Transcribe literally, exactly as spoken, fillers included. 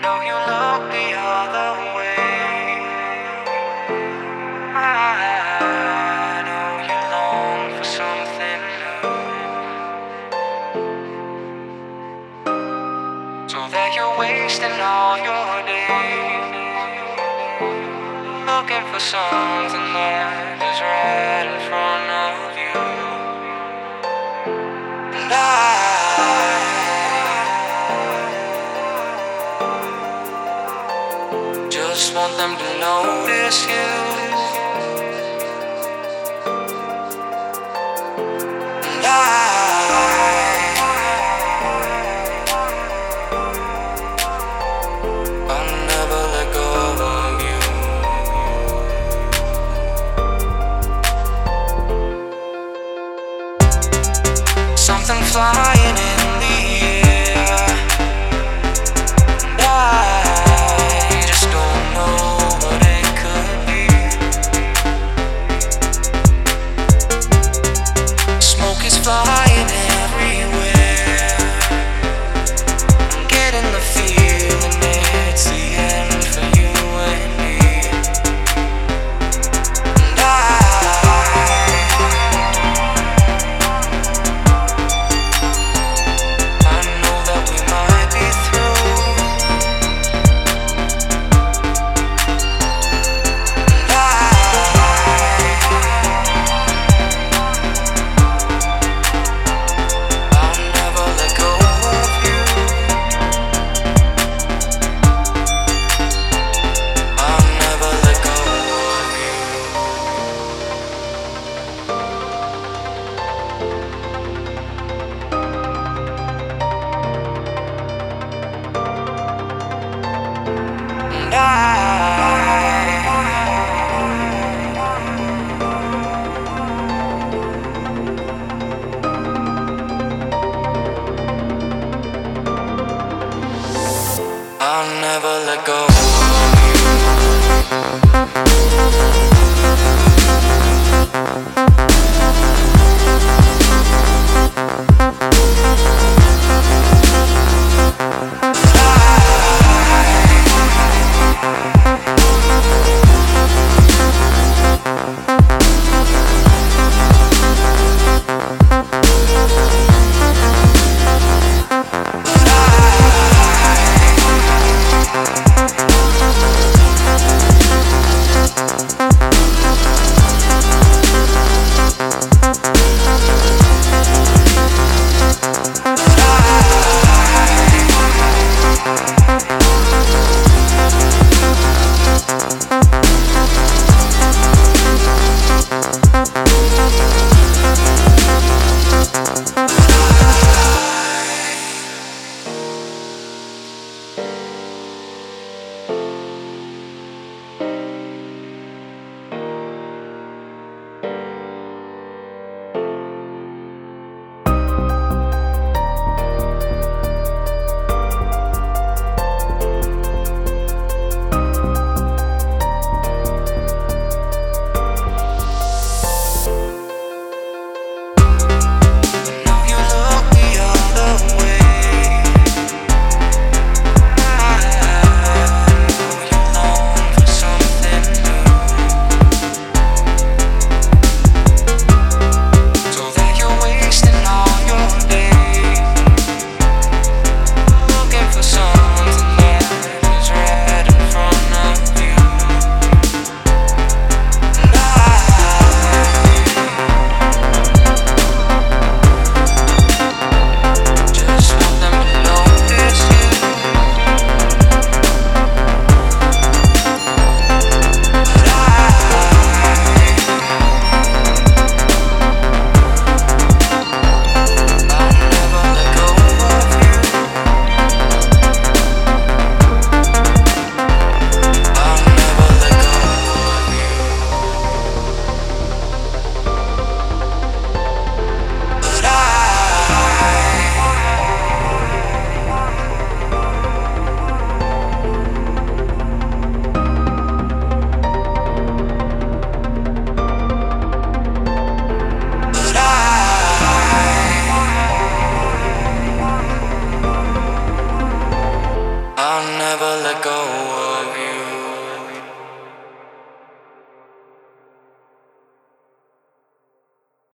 know you look the other way. I know you long for something new, so that you're wasting all your days looking for something that is right in front of you. And I just want them to notice you. And I I'll never let go of you. Something flying in the air, and I just don't know what it could be. Smoke is flying everywhere. I'm getting the feeling it's the end for you and me. And I I know that we might be through. And I I'll never let go of you. I'll never let go of you. And I I'll never let go of you. I'll never let go.